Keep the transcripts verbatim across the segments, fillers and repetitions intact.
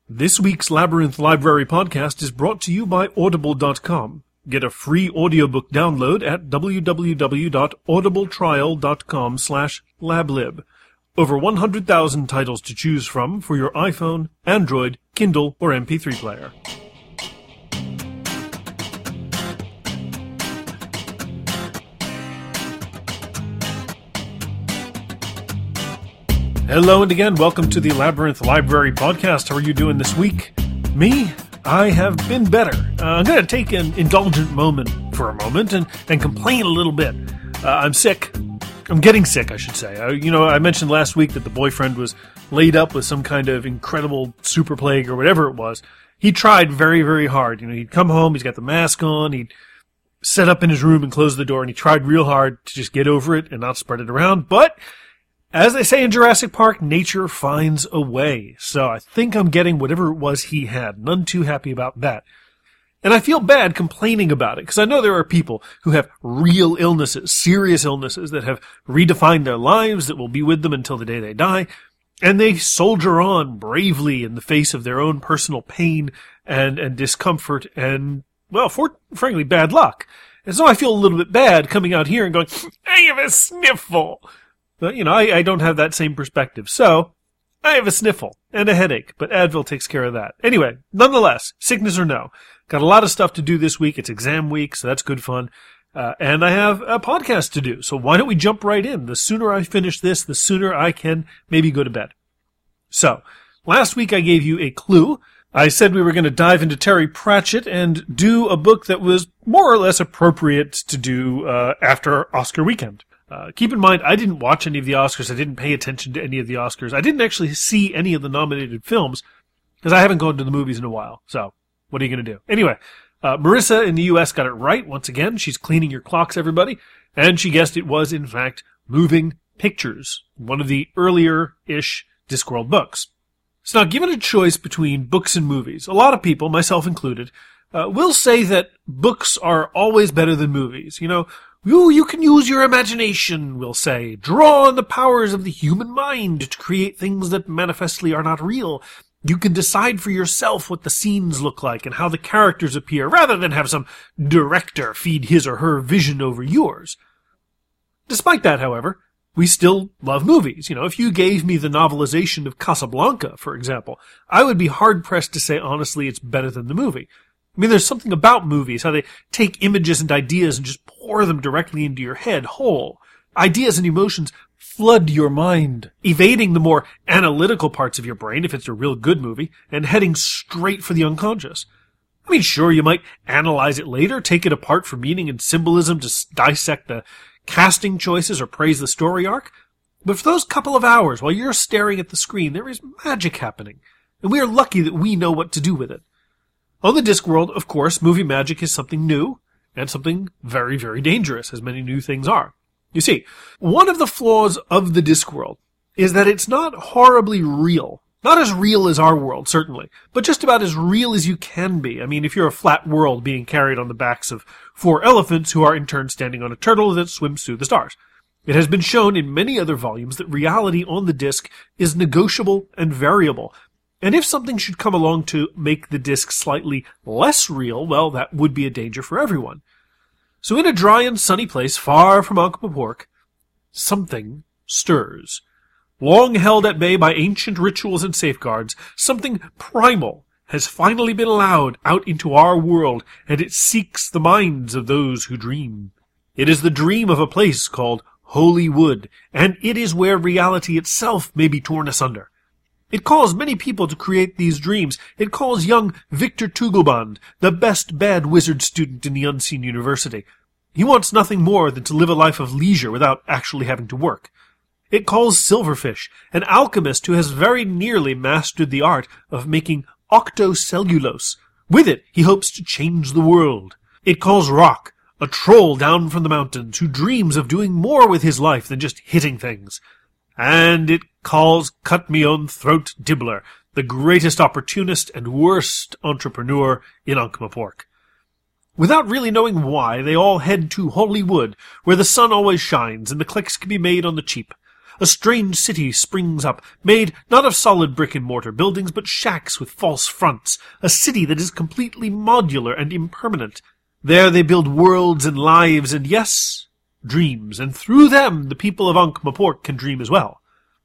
This week's Labyrinth Library podcast is brought to you by Audible dot com. Get a free audiobook download at w w w dot audible trial dot com slash lablib. Over one hundred thousand titles to choose from for your iPhone, Android, Kindle, or M P three player. Hello and again, welcome to the Labyrinth Library podcast. How are you doing this week? Me? I have been better. Uh, I'm going to take an indulgent moment for a moment and, and complain a little bit. Uh, I'm sick. I'm getting sick, I should say. Uh, you know, I mentioned last week that the boyfriend was laid up with some kind of incredible super plague or whatever it was. He tried very, very hard. You know, he'd come home, he's got the mask on, he'd set up in his room and close the door, and he tried real hard to just get over it and not spread it around, but as they say in Jurassic Park, nature finds a way. So I think I'm getting whatever it was he had. None too happy about that. And I feel bad complaining about it, because I know there are people who have real illnesses, serious illnesses, that have redefined their lives, that will be with them until the day they die, and they soldier on bravely in the face of their own personal pain and, and discomfort and, well, for, frankly, bad luck. And so I feel a little bit bad coming out here and going, I have a sniffle. But, you know, I, I don't have that same perspective. So, I have a sniffle and a headache, but Advil takes care of that. Anyway, nonetheless, sickness or no, got a lot of stuff to do this week. It's exam week, so that's good fun. Uh, and I have a podcast to do, so why don't we jump right in? The sooner I finish this, the sooner I can maybe go to bed. So, last week I gave you a clue. I said we were going to dive into Terry Pratchett and do a book that was more or less appropriate to do uh, after Oscar weekend. Uh, keep in mind, I didn't watch any of the Oscars. I didn't pay attention to any of the Oscars. I didn't actually see any of the nominated films because I haven't gone to the movies in a while. So, what are you going to do? Anyway, uh, Marissa in the U S got it right once again. She's cleaning your clocks, everybody. And she guessed it was, in fact, Moving Pictures, one of the earlier-ish Discworld books. So now, given a choice between books and movies, a lot of people, myself included, uh, will say that books are always better than movies. You know, You, you can use your imagination, we'll say. Draw on the powers of the human mind to create things that manifestly are not real. You can decide for yourself what the scenes look like and how the characters appear, rather than have some director feed his or her vision over yours. Despite that, however, we still love movies. You know, if you gave me the novelization of Casablanca, for example, I would be hard-pressed to say honestly it's better than the movie. I mean, there's something about movies, how they take images and ideas and just pour them directly into your head whole. Ideas and emotions flood your mind, evading the more analytical parts of your brain, if it's a real good movie, and heading straight for the unconscious. I mean, sure, you might analyze it later, take it apart for meaning and symbolism to dissect the casting choices or praise the story arc, but for those couple of hours while you're staring at the screen, there is magic happening, and we are lucky that we know what to do with it. On the Discworld, of course, movie magic is something new and something very, very dangerous, as many new things are. You see, one of the flaws of the Discworld is that it's not horribly real. Not as real as our world, certainly, but just about as real as you can be. I mean, if you're a flat world being carried on the backs of four elephants who are in turn standing on a turtle that swims through the stars. It has been shown in many other volumes that reality on the disc is negotiable and variable. And if something should come along to make the disc slightly less real, well, that would be a danger for everyone. So in a dry and sunny place far from Ankh-Morpork, something stirs. Long held at bay by ancient rituals and safeguards, something primal has finally been allowed out into our world, and it seeks the minds of those who dream. It is the dream of a place called Holy Wood, and it is where reality itself may be torn asunder. It calls many people to create these dreams. It calls young Victor Tugelband, the best bad wizard student in the Unseen University. He wants nothing more than to live a life of leisure without actually having to work. It calls Silverfish, an alchemist who has very nearly mastered the art of making octocellulose. With it, he hopes to change the world. It calls Rock, a troll down from the mountains who dreams of doing more with his life than just hitting things. And it calls Cut-Me-Own-Throat Dibbler, the greatest opportunist and worst entrepreneur in Ankh-Morpork. Without really knowing why, they all head to Holy Wood, where the sun always shines and the clicks can be made on the cheap. A strange city springs up, made not of solid brick and mortar buildings, but shacks with false fronts. A city that is completely modular and impermanent. There they build worlds and lives and, yes, dreams, and through them the people of Ankh-Morpork can dream as well.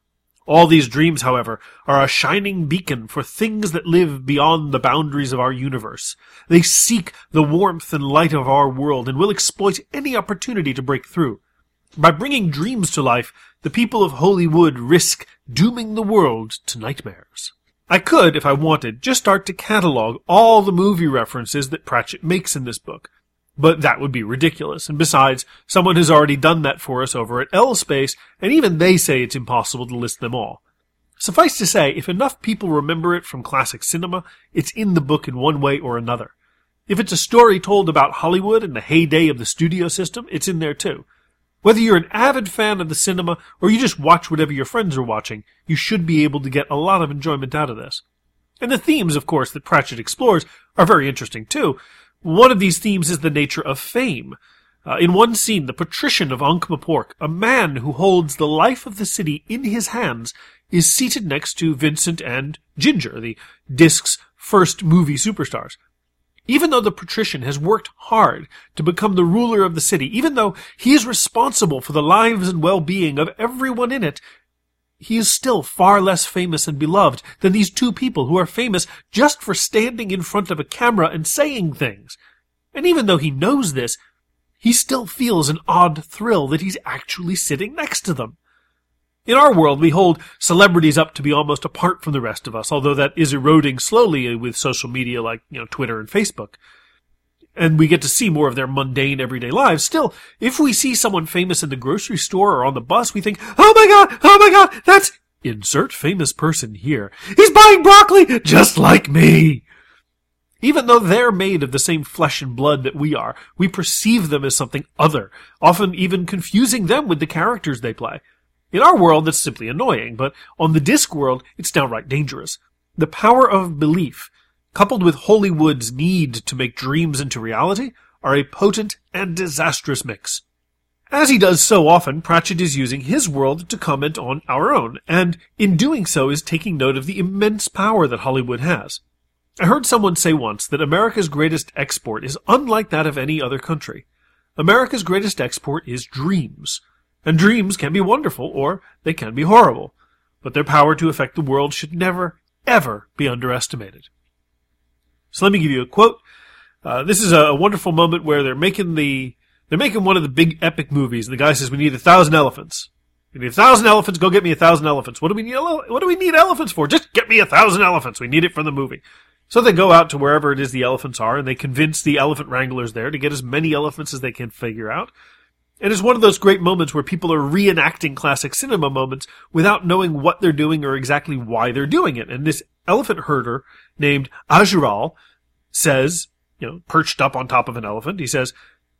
All these dreams, however, are a shining beacon for things that live beyond the boundaries of our universe. They seek the warmth and light of our world and will exploit any opportunity to break through. By bringing dreams to life, the people of Holywood risk dooming the world to nightmares. I could, if I wanted, just start to catalog all the movie references that Pratchett makes in this book. But that would be ridiculous, and besides, someone has already done that for us over at L-Space, and even they say it's impossible to list them all. Suffice to say, if enough people remember it from classic cinema, it's in the book in one way or another. If it's a story told about Hollywood and the heyday of the studio system, it's in there too. Whether you're an avid fan of the cinema, or you just watch whatever your friends are watching, you should be able to get a lot of enjoyment out of this. And the themes, of course, that Pratchett explores are very interesting too. One of these themes is the nature of fame. Uh, in one scene, the patrician of Ankh-Morpork, a man who holds the life of the city in his hands, is seated next to Vincent and Ginger, the disc's first movie superstars. Even though the patrician has worked hard to become the ruler of the city, even though he is responsible for the lives and well-being of everyone in it, he is still far less famous and beloved than these two people who are famous just for standing in front of a camera and saying things. And even though he knows this, he still feels an odd thrill that he's actually sitting next to them. In our world, we hold celebrities up to be almost apart from the rest of us, although that is eroding slowly with social media like, you know, Twitter and Facebook. And we get to see more of their mundane everyday lives. Still, if we see someone famous in the grocery store or on the bus, we think, oh my god, oh my god, that's... Insert famous person here. He's buying broccoli just like me! Even though they're made of the same flesh and blood that we are, we perceive them as something other, often even confusing them with the characters they play. In our world, that's simply annoying, but on the disc world, it's downright dangerous. The power of belief, coupled with Holywood's need to make dreams into reality, are a potent and disastrous mix. As he does so often, Pratchett is using his world to comment on our own, and in doing so is taking note of the immense power that Hollywood has. I heard someone say once that America's greatest export is unlike that of any other country. America's greatest export is dreams. And dreams can be wonderful, or they can be horrible. But their power to affect the world should never, ever be underestimated. So let me give you a quote. Uh, this is a wonderful moment where they're making the they're making one of the big epic movies, and the guy says, "We need a thousand elephants. We need a thousand elephants. Go get me a thousand elephants. What do we need? What do we need elephants for? Just get me a thousand elephants. We need it for the movie." So they go out to wherever it is the elephants are, and they convince the elephant wranglers there to get as many elephants as they can figure out. And it's one of those great moments where people are reenacting classic cinema moments without knowing what they're doing or exactly why they're doing it. And this elephant herder named Ajural says, you know, perched up on top of an elephant, he says,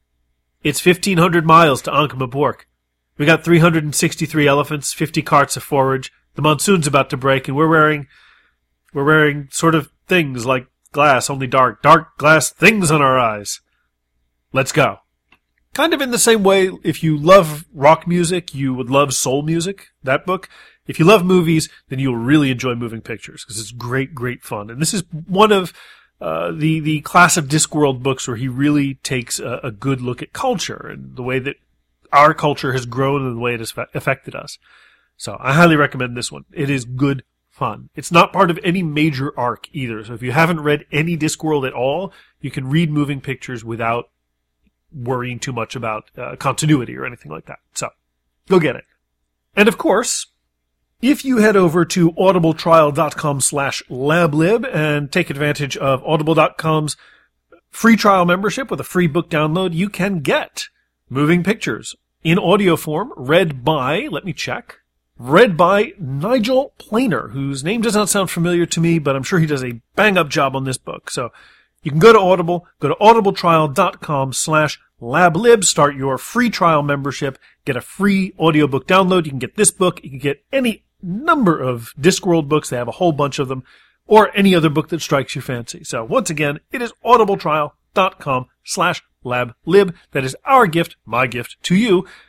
"It's fifteen hundred miles to Ankh-Morpork. We got three hundred sixty-three elephants, fifty carts of forage. The monsoon's about to break, and we're wearing, we're wearing sort of things like glass, only dark, dark glass things on our eyes. Let's go." Kind of in the same way, if you love rock music, you would love soul music, that book. If you love movies, then you'll really enjoy Moving Pictures, because it's great, great fun. And this is one of uh, the, the class of Discworld books where he really takes a, a good look at culture and the way that our culture has grown and the way it has affected us. So I highly recommend this one. It is good fun. It's not part of any major arc either. So if you haven't read any Discworld at all, you can read Moving Pictures without worrying too much about uh, continuity or anything like that. So, go get it. And of course, if you head over to audibletrial.com slash lablib and take advantage of audible dot com's free trial membership with a free book download, you can get Moving Pictures in audio form, read by, let me check, read by Nigel Planer, whose name does not sound familiar to me, but I'm sure he does a bang-up job on this book. So, you can go to Audible, go to audibletrial.com slash lablib, start your free trial membership, get a free audiobook download. You can get this book, you can get any number of Discworld books, they have a whole bunch of them, or any other book that strikes your fancy. So once again, it is audibletrial.com slash lablib. That is our gift, my gift to you.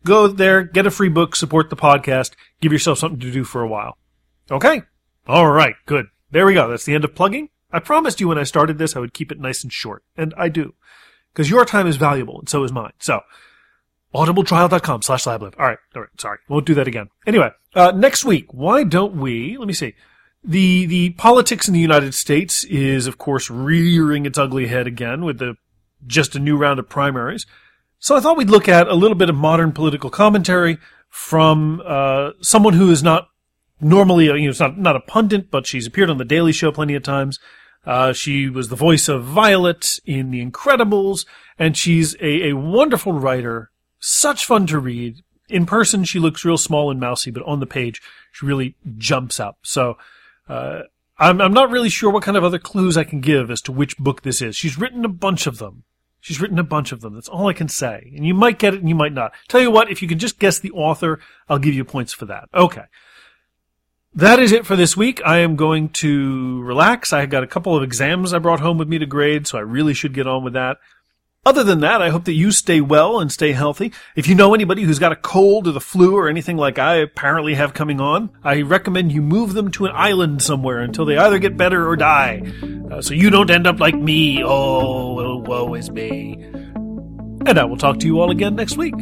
go there, get a free book, support the podcast, give yourself something to do for a while. Okay? All right, good. There we go. That's the end of plugging. I promised you when I started this I would keep it nice and short, and I do. Because your time is valuable, and so is mine. So, audibletrial.com slash lablib. All right, all right, sorry. Won't do that again. Anyway, uh, next week, why don't we, let me see. The, the politics in the United States is, of course, rearing its ugly head again with the, just a new round of primaries. So I thought we'd look at a little bit of modern political commentary from, uh, someone who is not normally, you know, it's not, not a pundit, but she's appeared on The Daily Show plenty of times. Uh, she was the voice of Violet in The Incredibles, and she's a, a wonderful writer, such fun to read. In person, she looks real small and mousy, but on the page, she really jumps up. So, uh, I'm, I'm not really sure what kind of other clues I can give as to which book this is. She's written a bunch of them. She's written a bunch of them. That's all I can say. And you might get it and you might not. Tell you what, if you can just guess the author, I'll give you points for that. Okay. That is it for this week. I am going to relax. I got a couple of exams I brought home with me to grade, so I really should get on with that. Other than that, I hope that you stay well and stay healthy. If you know anybody who's got a cold or the flu or anything like I apparently have coming on, I recommend you move them to an island somewhere until they either get better or die. Uh, so you don't end up like me. Oh, woe is me. And I will talk to you all again next week.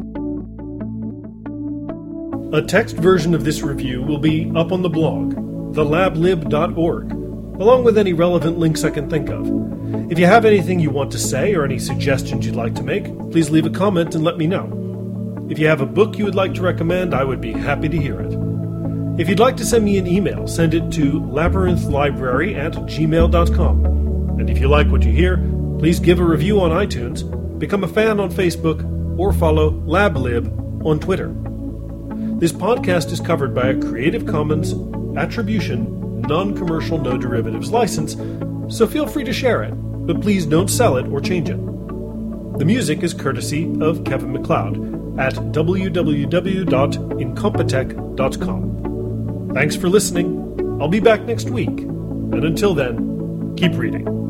A text version of this review will be up on the blog, the lab lib dot org, along with any relevant links I can think of. If you have anything you want to say or any suggestions you'd like to make, please leave a comment and let me know. If you have a book you would like to recommend, I would be happy to hear it. If you'd like to send me an email, send it to labyrinthlibrary at gmail dot com. And if you like what you hear, please give a review on iTunes, become a fan on Facebook, or follow LabLib on Twitter. This podcast is covered by a Creative Commons Attribution, Non-Commercial No Derivatives license, so feel free to share it, but please don't sell it or change it. The music is courtesy of Kevin MacLeod at w w w dot incompetech dot com. Thanks for listening. I'll be back next week, and until then, keep reading.